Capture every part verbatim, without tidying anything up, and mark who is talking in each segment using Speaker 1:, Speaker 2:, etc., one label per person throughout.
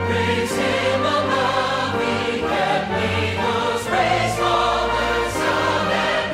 Speaker 1: Praise Him above, we can angels praise Father, Son, and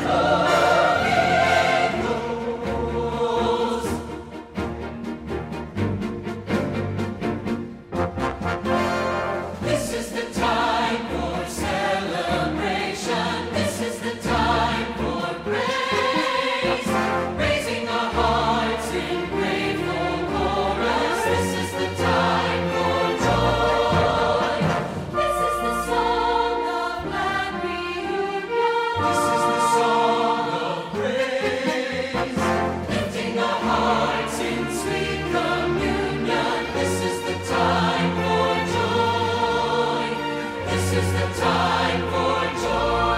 Speaker 1: Holy Ghost. This is the time for celebration. This is the time for praise, raising our hearts in grateful chorus. This is the time for joy. This is the song of glad reunion. This is the song of praise, lifting our hearts in sweet communion. This is the time for joy. This is the time for joy.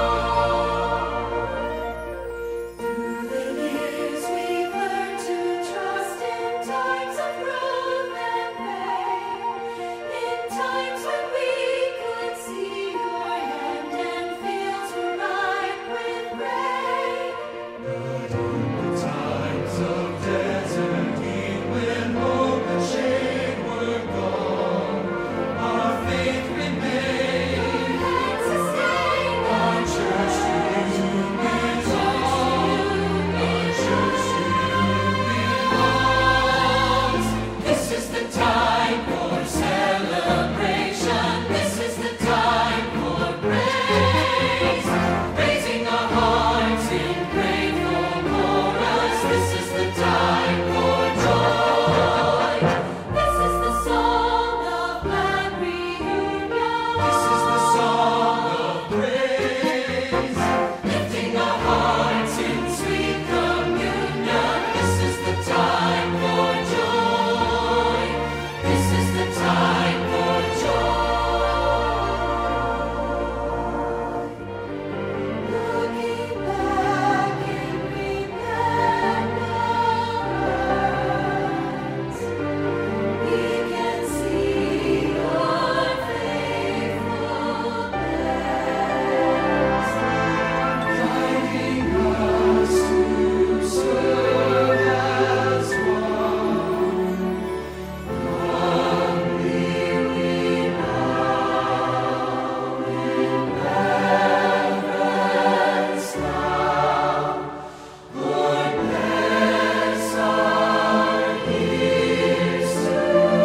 Speaker 1: Through the years we've learned to trust in times of growth and pain, in times when we could see your hand and fields were ripe with grain. But in the times of desert heat, when hope and shade were gone, our faith remained and sustained. Our church to you belongs. Our church to you belongs. This is the time for celebration. This is the time for praise, raising our hearts in grateful chorus. This is the time for joy. This is the song of glad reunion. This is the song of praise, lifting our hearts in sweet communion. This is the time for joy. This is the time for joy. Looking back in remembrance, we can see your faithfulness, guiding us to serve as one. Humbly we bow in reverence now. Lord, bless our years to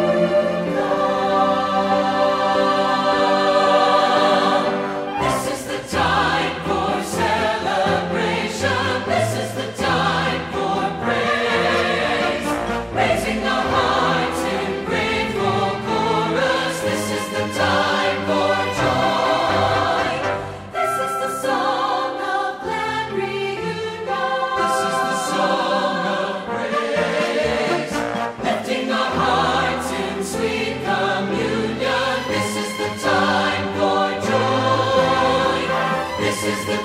Speaker 1: come. This is the time for celebration. This is the time for praise, raising our hearts in grateful chorus. This is the time for joy. This is the song of glad reunion. This is the song of praise, lifting our hearts in sweet communion. This is the time for joy. This is the